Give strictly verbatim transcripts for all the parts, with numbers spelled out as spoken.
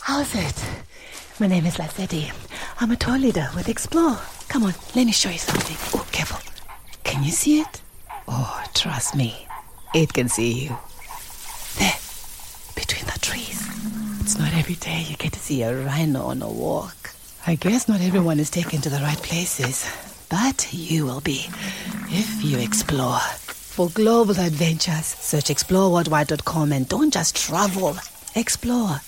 How's it? My name is Lazetti. I'm a tour leader with Explore. Come on, let me show you something. Oh, careful. Can you see it? Oh, trust me. It can see you. There, between the trees. It's not every day you get to see a rhino on a walk. I guess not everyone is taken to the right places, but you will be if you explore. For global adventures, search explore worldwide dot com and don't just travel, explore.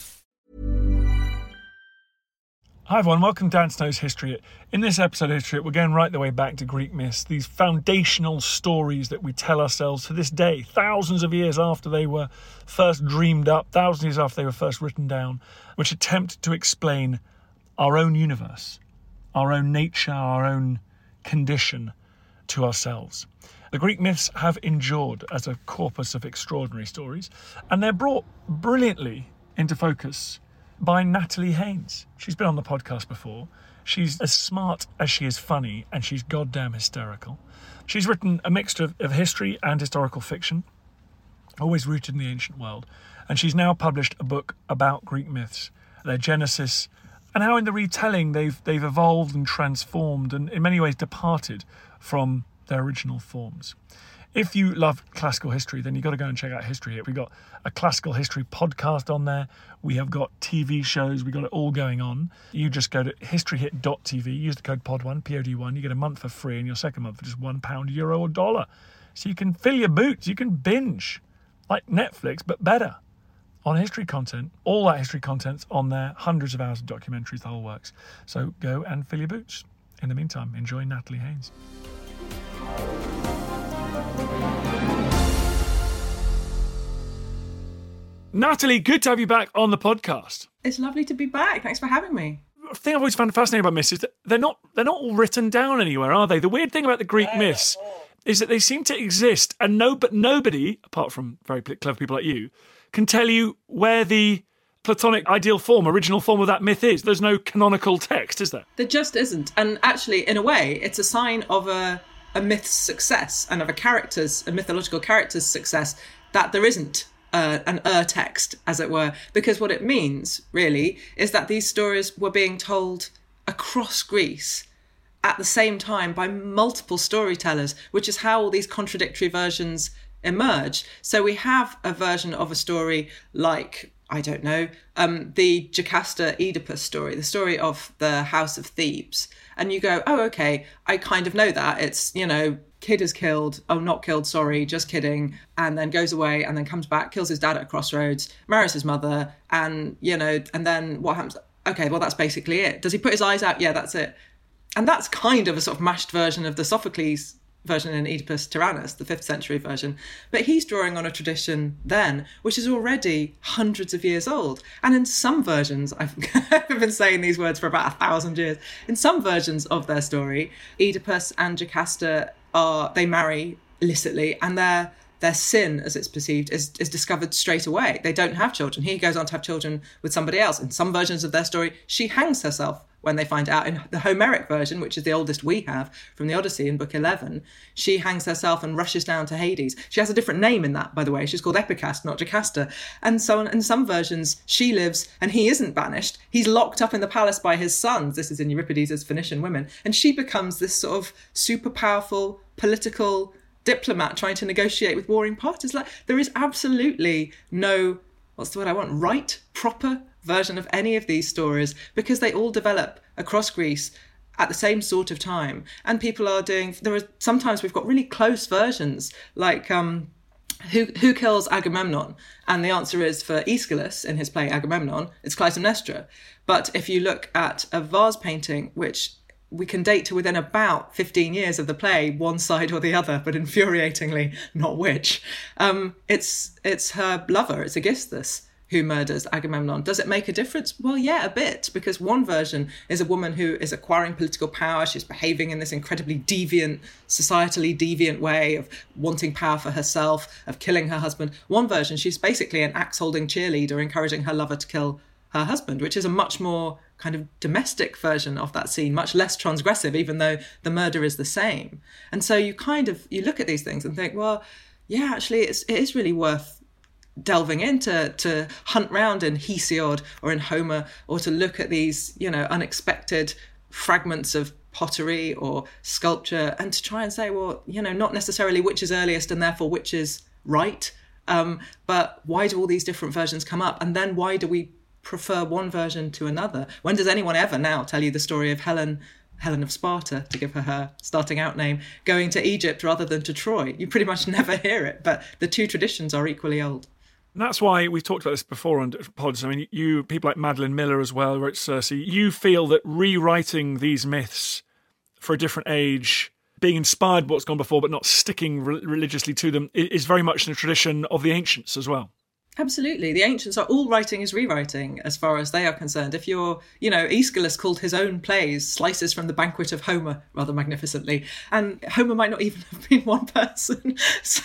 Hi everyone, welcome to Dan Snow's History Hit. In this episode of History Hit, we're going right the way back to Greek myths, these foundational stories that we tell ourselves to this day, thousands of years after they were first dreamed up, thousands of years after they were first written down, which attempt to explain our own universe, our own nature, our own condition to ourselves. The Greek myths have endured as a corpus of extraordinary stories, and they're brought brilliantly into focus by Natalie Haynes. She's been on the podcast before. She's as smart as she is funny, and she's goddamn hysterical. She's written a mixture of, of history and historical fiction, always rooted in the ancient world, and she's now published a book about Greek myths, their genesis, and how in the retelling they've they've evolved and transformed and in many ways departed from their original forms. If you love classical history, then you've got to go and check out History Hit. We've got a classical history podcast on there. We have got T V shows. We've got it all going on. You just go to history hit dot t v, use the code P O D one, P O D one. You get a month for free and your second month for just one pound, euro or dollar. So you can fill your boots. You can binge like Netflix, but better on history content. All that history content's on there. Hundreds of hours of documentaries, the whole works. So go and fill your boots. In the meantime, enjoy Natalie Haynes. Natalie, good to have you back on the podcast. It's lovely to be back. Thanks for having me. The thing I've always found fascinating about myths is that they're not they're not all written down anywhere, are they? The weird thing about the Greek myths is that they seem to exist, and no, but nobody, apart from very clever people like you, can tell you where the Platonic ideal form, original form of that myth is. There's no canonical text, is there? There just isn't. And actually, in a way, it's a sign of a, a myth's success and of a character's, a mythological character's success, that there isn't Uh, an ur text, as it were, because what it means, really, is that these stories were being told across Greece at the same time by multiple storytellers, which is how all these contradictory versions emerge. So we have a version of a story like, I don't know, um, the Jocasta Oedipus story, the story of the House of Thebes. And you go, oh, okay, I kind of know that. It's, you know, kid is killed, oh, not killed, sorry, just kidding, and then goes away and then comes back, kills his dad at a crossroads, marries his mother, and, you know, and then what happens? Okay, well, that's basically it. Does he put his eyes out? Yeah, that's it. And that's kind of a sort of mashed version of the Sophocles version in Oedipus Tyrannus, the fifth century version. But he's drawing on a tradition then, which is already hundreds of years old. And in some versions, I've, I've been saying these words for about a thousand years, in some versions of their story, Oedipus and Jocasta are, they marry illicitly, and their their sin, as it's perceived, is, is discovered straight away. They don't have children. He goes on to have children with somebody else. In some versions of their story, she hangs herself when they find out. In the Homeric version, which is the oldest we have from the Odyssey in book eleven, she hangs herself and rushes down to Hades. She has a different name in that, by the way. She's called Epicast, not Jocasta. And so in some versions, she lives and he isn't banished. He's locked up in the palace by his sons. This is in Euripides' Phoenician Women. And she becomes this sort of super powerful political diplomat trying to negotiate with warring parties. Like, there is absolutely no, what's the word I want, right, proper version of any of these stories, because they all develop across Greece at the same sort of time. And people are doing, there are, sometimes we've got really close versions, like um, who who kills Agamemnon? And the answer is, for Aeschylus in his play Agamemnon, it's Clytemnestra. But if you look at a vase painting, which we can date to within about fifteen years of the play, one side or the other, but infuriatingly not which. Um, it's it's her lover, it's Aegisthus, who murders Agamemnon. Does it make a difference? Well, yeah, a bit, because one version is a woman who is acquiring political power. She's behaving in this incredibly deviant, societally deviant way of wanting power for herself, of killing her husband. One version, she's basically an axe-holding cheerleader encouraging her lover to kill her husband, which is a much more kind of domestic version of that scene, much less transgressive, even though the murder is the same. And so you kind of, you look at these things and think, well, yeah, actually, it's, it is really worth delving into to hunt round in Hesiod or in Homer, or to look at these, you know, unexpected fragments of pottery or sculpture, and to try and say, well, you know, not necessarily which is earliest and therefore which is right, um, but why do all these different versions come up? And then why do we prefer one version to another? When does anyone ever now tell you the story of Helen Helen of Sparta, to give her her starting out name, going to Egypt rather than to Troy? You pretty much never hear it, but the two traditions are equally old. And that's why we've talked about this before on pods. I mean, you, people like Madeline Miller as well, wrote Circe, you feel that rewriting these myths for a different age, being inspired by what's gone before but not sticking re- religiously to them, is very much in the tradition of the ancients as well. Absolutely. The ancients are all writing is rewriting as far as they are concerned. If you're, you know, Aeschylus called his own plays slices from the banquet of Homer rather magnificently. And Homer might not even have been one person. So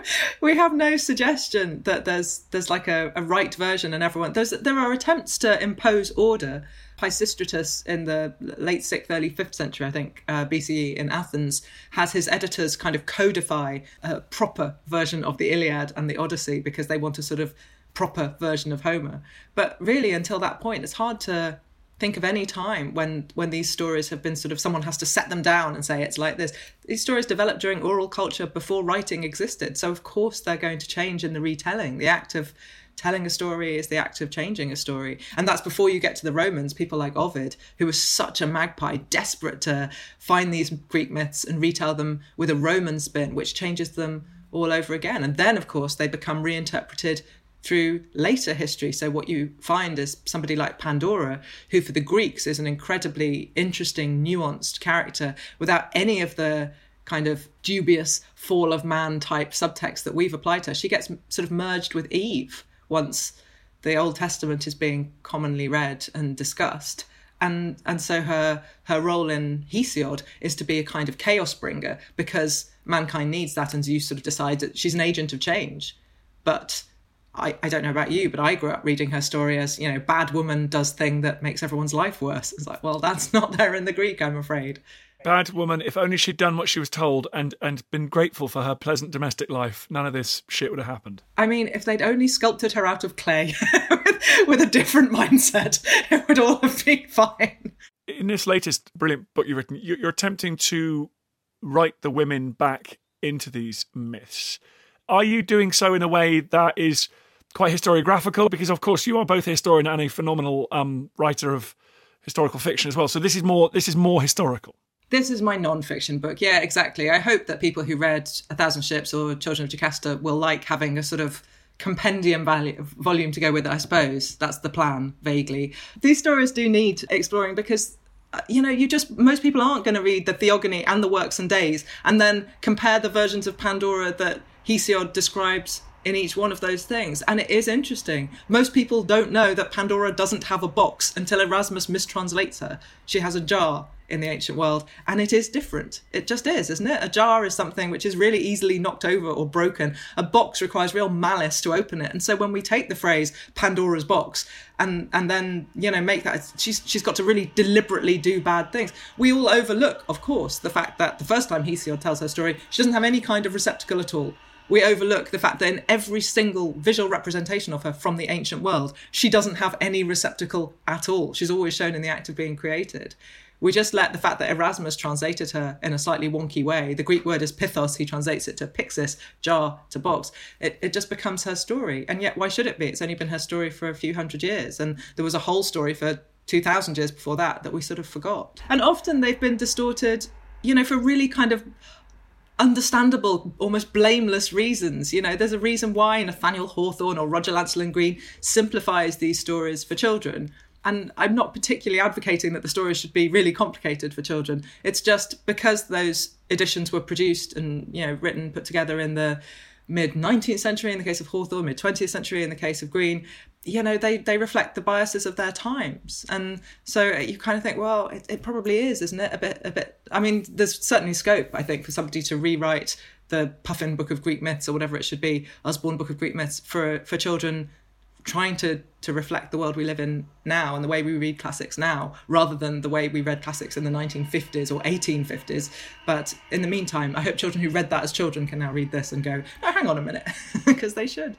we have no suggestion that there's there's like a, a right version and everyone. There's, there are attempts to impose order. Pisistratus in the late sixth, early fifth century, I think, uh, B C E in Athens, has his editors kind of codify a proper version of the Iliad and the Odyssey because they want a sort of proper version of Homer. But really, until that point, it's hard to think of any time when when these stories have been sort of, someone has to set them down and say it's like this. These stories developed during oral culture before writing existed. So of course they're going to change in the retelling. The act of telling a story is the act of changing a story. And that's before you get to the Romans, people like Ovid, who was such a magpie, desperate to find these Greek myths and retell them with a Roman spin, which changes them all over again. And then, of course, they become reinterpreted through later history. So what you find is somebody like Pandora, who for the Greeks is an incredibly interesting, nuanced character without any of the kind of dubious fall of man type subtext that we've applied to her. She gets sort of merged with Eve once the Old Testament is being commonly read and discussed. And and so her her role in Hesiod is to be a kind of chaos bringer, because mankind needs that, and Zeus sort of decides that she's an agent of change. But I, I don't know about you, but I grew up reading her story as, you know, bad woman does thing that makes everyone's life worse. It's like, well, that's not there in the Greek, I'm afraid. Bad woman, if only she'd done what she was told and, and been grateful for her pleasant domestic life, none of this shit would have happened. I mean, if they'd only sculpted her out of clay with, with a different mindset, it would all have been fine. In this latest brilliant book you've written, you're attempting to write the women back into these myths. Are you doing so in a way that is quite historiographical? Because, of course, you are both a historian and a phenomenal um, writer of historical fiction as well. So this is more this is more historical. This is my non-fiction book. Yeah, exactly. I hope that people who read A Thousand Ships or Children of Jocasta will like having a sort of compendium value, volume to go with it, I suppose. That's the plan, vaguely. These stories do need exploring because, you know, you just, most people aren't going to read the Theogony and the Works and Days and then compare the versions of Pandora that Hesiod describes in each one of those things. And it is interesting. Most people don't know that Pandora doesn't have a box until Erasmus mistranslates her. She has a jar in the ancient world, and it is different. It just is, isn't it? A jar is something which is really easily knocked over or broken. A box requires real malice to open it. And so when we take the phrase Pandora's box and and then, you know, make that, she's she's got to really deliberately do bad things. We all overlook, of course, the fact that the first time Hesiod tells her story, she doesn't have any kind of receptacle at all. We overlook the fact that in every single visual representation of her from the ancient world, she doesn't have any receptacle at all. She's always shown in the act of being created. We just let the fact that Erasmus translated her in a slightly wonky way. The Greek word is pithos. He translates it to pixis, jar to box. It, it just becomes her story. And yet, why should it be? It's only been her story for a few hundred years. And there was a whole story for two thousand years before that that we sort of forgot. And often they've been distorted, you know, for really kind of understandable, almost blameless reasons. You know, there's a reason why Nathaniel Hawthorne or Roger Lancelin Green simplifies these stories for children. And I'm not particularly advocating that the stories should be really complicated for children. It's just because those editions were produced and, you know, written, put together in the mid-nineteenth century in the case of Hawthorne, mid-twentieth century in the case of Green, you know, they, they reflect the biases of their times. And so you kind of think, well, it, it probably is, isn't it? A bit, a bit. I mean, there's certainly scope, I think, for somebody to rewrite the Puffin Book of Greek Myths or whatever it should be, Usborne Book of Greek Myths for, for children trying to, to reflect the world we live in now and the way we read classics now, rather than the way we read classics in the nineteen fifties or eighteen fifties. But in the meantime, I hope children who read that as children can now read this and go, oh, hang on a minute, because they should.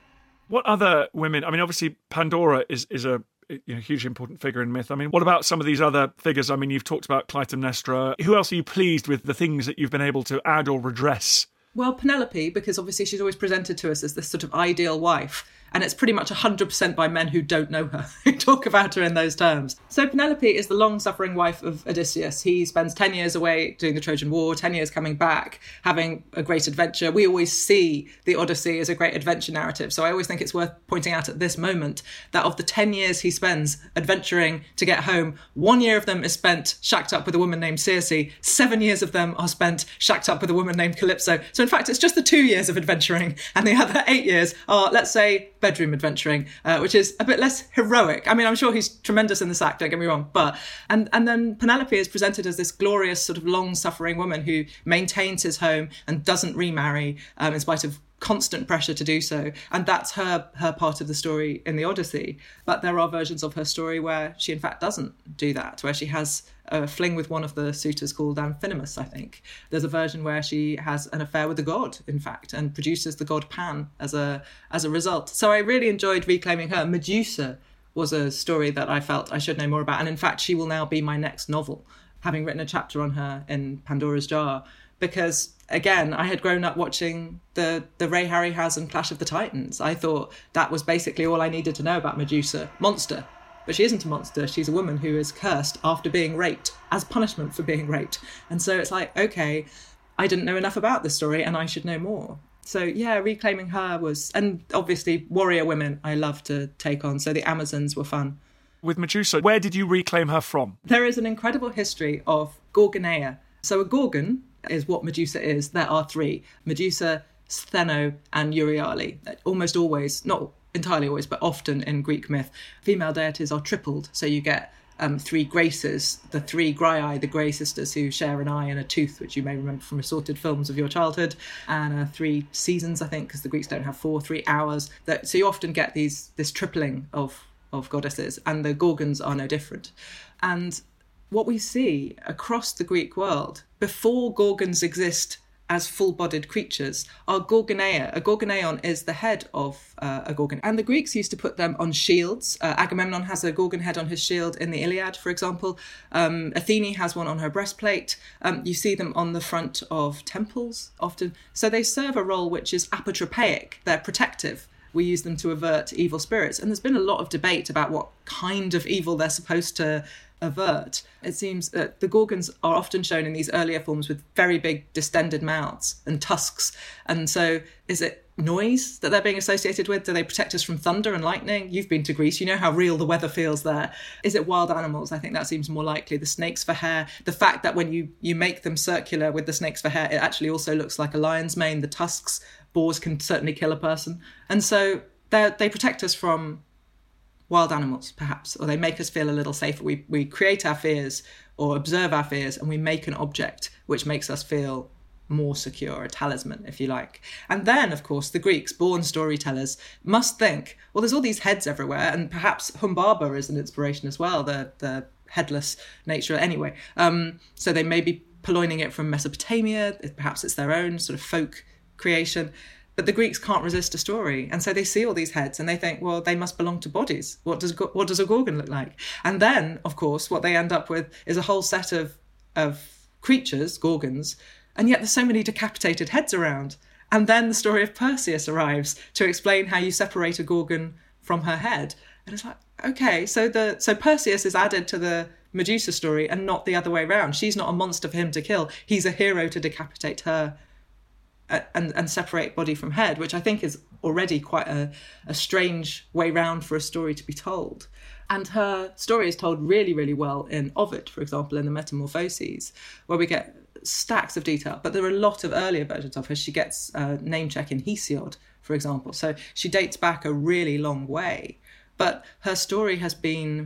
What other women, I mean, obviously Pandora is, is a you know, hugely important figure in myth. I mean, what about some of these other figures? I mean, you've talked about Clytemnestra. Who else are you pleased with the things that you've been able to add or redress? Well, Penelope, because obviously she's always presented to us as this sort of ideal wife. And it's pretty much one hundred percent by men who don't know her, who talk about her in those terms. So Penelope is the long-suffering wife of Odysseus. He spends ten years away doing the Trojan War, ten years coming back, having a great adventure. We always see the Odyssey as a great adventure narrative. So I always think it's worth pointing out at this moment that of the ten years he spends adventuring to get home, one year of them is spent shacked up with a woman named Circe. Seven years of them are spent shacked up with a woman named Calypso. So in fact, it's just the two years of adventuring. And the other eight years are, let's say, bedroom adventuring, uh, which is a bit less heroic. I mean, I'm sure he's tremendous in this act, don't get me wrong, but and and then Penelope is presented as this glorious sort of long-suffering woman who maintains his home and doesn't remarry um, in spite of constant pressure to do so, and that's her her part of the story in the Odyssey. But there are versions of her story where she in fact doesn't do that, where she has a fling with one of the suitors called Amphinomus, I think. There's a version where she has an affair with the god, in fact, and produces the god Pan as a as a result. So I really enjoyed reclaiming her. Medusa was a story that I felt I should know more about, and in fact she will now be my next novel, having written a chapter on her in Pandora's Jar, because again, I had grown up watching the, the Ray Harryhausen Clash of the Titans. I thought that was basically all I needed to know about Medusa. Monster. But she isn't a monster. She's a woman who is cursed after being raped, as punishment for being raped. And so it's like, okay, I didn't know enough about this story and I should know more. So yeah, reclaiming her was, and obviously warrior women I love to take on. So the Amazons were fun. With Medusa, where did you reclaim her from? There is an incredible history of Gorgoneia. So a Gorgon is what Medusa is. There are three: Medusa, Stheno, and Euryale. Almost always, not entirely always, but often in Greek myth, female deities are tripled. So you get um, three Graces, the three Graiae, the Grey sisters who share an eye and a tooth, which you may remember from assorted films of your childhood, and uh, three seasons, I think, because the Greeks don't have four, three hours. That, so you often get these this tripling of, of goddesses, and the Gorgons are no different. And what we see across the Greek world, before Gorgons exist as full-bodied creatures, are Gorgoneia. A Gorgoneion is the head of uh, a Gorgon. And the Greeks used to put them on shields. Uh, Agamemnon has a Gorgon head on his shield in the Iliad, for example. Um, Athene has one on her breastplate. Um, you see them on the front of temples often. So they serve a role which is apotropaic. They're protective. We use them to avert evil spirits. And there's been a lot of debate about what kind of evil they're supposed to avert. It seems that the Gorgons are often shown in these earlier forms with very big distended mouths and tusks. And so is it noise that they're being associated with? Do they protect us from thunder and lightning? You've been to Greece, you know how real the weather feels there. Is it wild animals? I think that seems more likely. The snakes for hair, the fact that when you, you make them circular with the snakes for hair, it actually also looks like a lion's mane. The tusks, boars can certainly kill a person. And so they protect us from wild animals, perhaps, or they make us feel a little safer. We we create our fears or observe our fears, and we make an object which makes us feel more secure, a talisman, if you like. And then, of course, the Greeks, born storytellers, must think, well, there's all these heads everywhere, and perhaps Humbaba is an inspiration as well, the, the headless nature. Anyway, um, so they may be purloining it from Mesopotamia, perhaps it's their own sort of folk creation. But the Greeks can't resist a story. And so they see all these heads and they think, well, they must belong to bodies. What does what does a Gorgon look like? And then, of course, what they end up with is a whole set of, of creatures, Gorgons, and yet there's so many decapitated heads around. And then the story of Perseus arrives to explain how you separate a Gorgon from her head. And it's like, okay, so the so Perseus is added to the Medusa story and not the other way around. She's not a monster for him to kill. He's a hero to decapitate her And, and separate body from head, which I think is already quite a, a strange way round for a story to be told. And her story is told really, really well in Ovid, for example, in the Metamorphoses, where we get stacks of detail. But there are a lot of earlier versions of her. She gets a name check in Hesiod, for example. So she dates back a really long way. But her story has been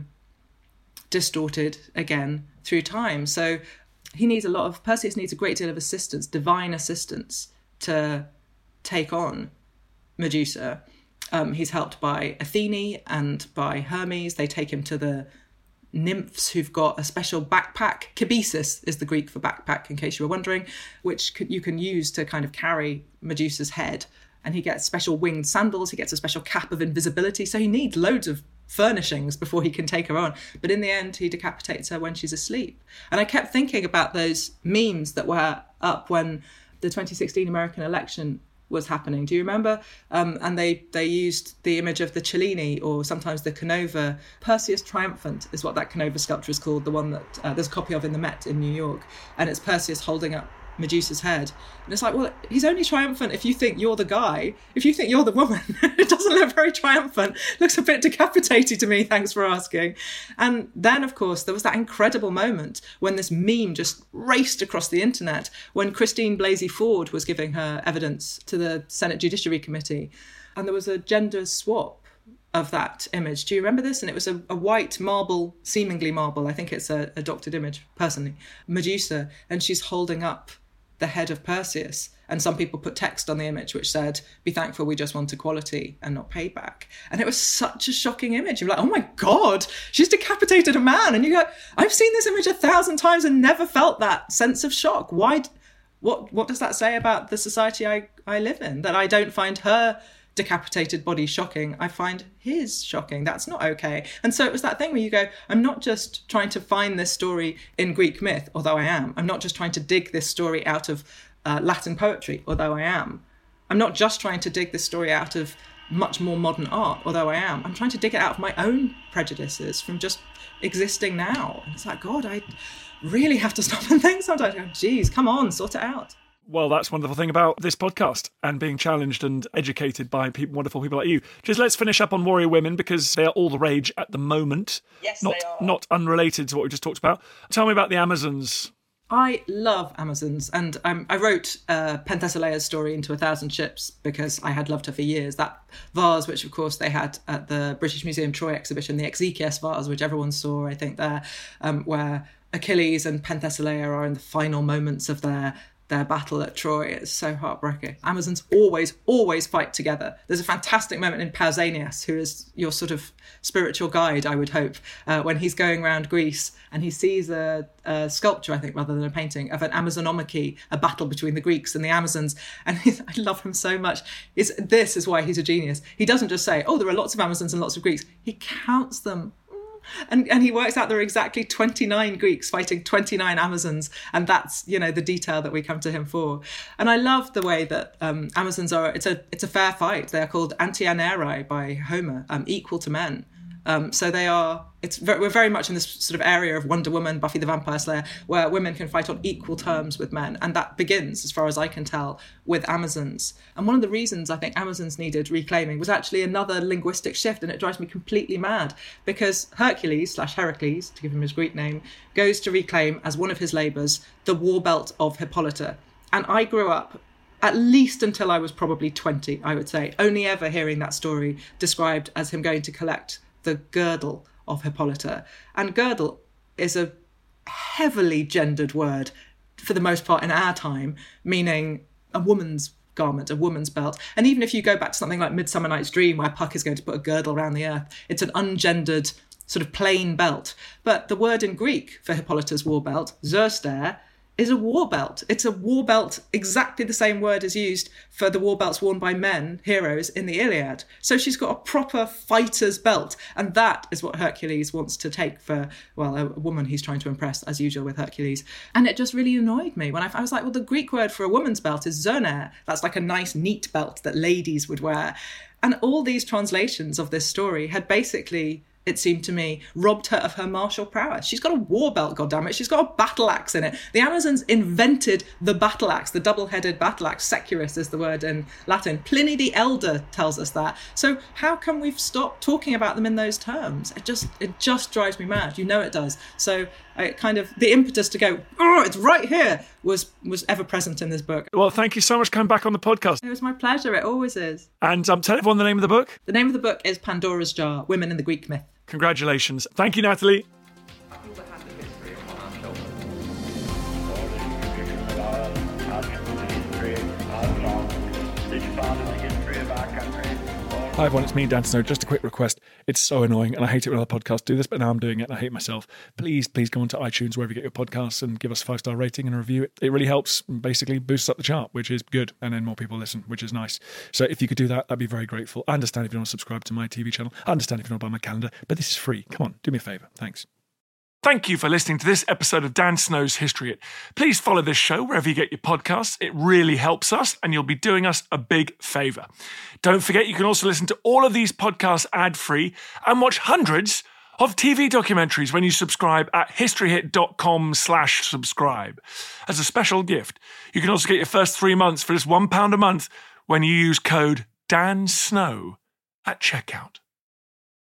distorted again through time. So he needs a lot of, Perseus needs a great deal of assistance, divine assistance, to take on Medusa. Um, he's helped by Athene and by Hermes. They take him to the nymphs who've got a special backpack. Kibisis is the Greek for backpack, in case you were wondering, which you can use to kind of carry Medusa's head. and he gets special winged sandals, he gets a special cap of invisibility, so he needs loads of furnishings before he can take her on. But in the end, he decapitates her when she's asleep. And I kept thinking about those memes that were up when the twenty sixteen American election was happening. Do you remember? Um, and they, they used the image of the Cellini, or sometimes the Canova. Perseus Triumphant is what that Canova sculpture is called, the one that uh, there's a copy of in the Met in New York. And it's Perseus holding up Medusa's head. And it's like, well, he's only triumphant if you think you're the guy. If you think you're the woman, it doesn't look very triumphant. It looks a bit decapitated to me, thanks for asking. And then, of course, there was that incredible moment when this meme just raced across the internet when Christine Blasey Ford was giving her evidence to the Senate Judiciary Committee. And there was a gender swap of that image. Do you remember this? And it was a, a white marble, seemingly marble, I think it's a, a doctored image, personally, Medusa, and she's holding up the head of Perseus. And some people put text on the image which said, be thankful we just want equality and not payback. And it was such a shocking image. You're like, oh my God, she's decapitated a man. And you go, I've seen this image a thousand times and never felt that sense of shock. Why? What What does that say about the society I, I live in? That I don't find her decapitated body shocking, I find his shocking. That's not okay. And so it was that thing where you go, I'm not just trying to find this story in Greek myth, although I am. I'm not just trying to dig this story out of uh, Latin poetry, although I am. I'm not just trying to dig this story out of much more modern art, although I am. I'm trying to dig it out of my own prejudices from just existing now. And it's like, God, I really have to stop and think sometimes. I go, geez, come on, sort it out. Well, that's one wonderful thing about this podcast and being challenged and educated by people, wonderful people like you. Just let's finish up on warrior women because they are all the rage at the moment. Yes, not, they are. Not unrelated to what we just talked about. Tell me about the Amazons. I love Amazons, and um, I wrote uh, Penthesileia's story into A Thousand Ships because I had loved her for years. That vase, which of course they had at the British Museum Troy exhibition, the Exekias vase, which everyone saw, I think, there, um, where Achilles and Penthesileia are in the final moments of their their battle at Troy. It's so heartbreaking. Amazons always, always fight together. There's a fantastic moment in Pausanias, who is your sort of spiritual guide, I would hope, uh, when he's going around Greece and he sees a, a sculpture, I think, rather than a painting, of an Amazonomachy, a battle between the Greeks and the Amazons. And he's, I love him so much. It's, this is why he's a genius. He doesn't just say, oh, there are lots of Amazons and lots of Greeks. He counts them. And and he works out there are exactly twenty-nine Greeks fighting twenty-nine Amazons. And that's, you know, the detail that we come to him for. And I love the way that um, Amazons are, it's a it's a fair fight. They're called antianerei by Homer, um, equal to men. Um, so they are, it's very, we're very much in this sort of area of Wonder Woman, Buffy the Vampire Slayer, where women can fight on equal terms with men. And that begins, as far as I can tell, with Amazons. And one of the reasons I think Amazons needed reclaiming was actually another linguistic shift. And it drives me completely mad because Hercules, slash Heracles, to give him his Greek name, goes to reclaim as one of his labours the war belt of Hippolyta. And I grew up, at least until I was probably twenty, I would say, only ever hearing that story described as him going to collect the girdle of Hippolyta. And girdle is a heavily gendered word for the most part in our time, meaning a woman's garment, a woman's belt. And even if you go back to something like Midsummer Night's Dream, where Puck is going to put a girdle around the earth, it's an ungendered sort of plain belt. But the word in Greek for Hippolyta's war belt, zerster, is a war belt. It's a war belt, exactly the same word is used for the war belts worn by men, heroes, in the Iliad. So she's got a proper fighter's belt. And that is what Hercules wants to take for, well, a woman he's trying to impress, as usual with Hercules. And it just really annoyed me when I, I was like, well, the Greek word for a woman's belt is zoner. That's like a nice, neat belt that ladies would wear. And all these translations of this story had basically, it seemed to me, robbed her of her martial prowess. She's got a war belt, goddammit. She's got a battle axe in it. The Amazons invented the battle axe, the double-headed battle axe. Securus is the word in Latin. Pliny the Elder tells us that. So how can we stop talking about them in those terms? It just it just drives me mad. You know it does. So I kind of, the impetus to go, oh, it's right here, was was ever present in this book. Well, thank you so much for coming back on the podcast. It was my pleasure. It always is. And um, tell everyone the name of the book. The name of the book is Pandora's Jar, Women in the Greek Myth. Congratulations. Thank you, Natalie. History of our songs, this part of the history of our country, all Hi everyone, it's me, Dan Snow. Just a quick request. It's so annoying and I hate it when other podcasts do this, but now I'm doing it and I hate myself. Please, please go onto iTunes, wherever you get your podcasts, and give us a five-star rating and a review. It, it really helps, basically boosts up the chart, which is good, and then more people listen, which is nice. So if you could do that, I'd be very grateful. I understand if you don't want to subscribe to my T V channel. I understand if you don't want to buy my calendar, but this is free. Come on, do me a favour. Thanks. Thank you for listening to this episode of Dan Snow's History Hit. Please follow this show wherever you get your podcasts. It really helps us and you'll be doing us a big favour. Don't forget you can also listen to all of these podcasts ad-free and watch hundreds of T V documentaries when you subscribe at historyhit.com slash subscribe. As a special gift, you can also get your first three months for just one pound a month when you use code DANSNOW at checkout.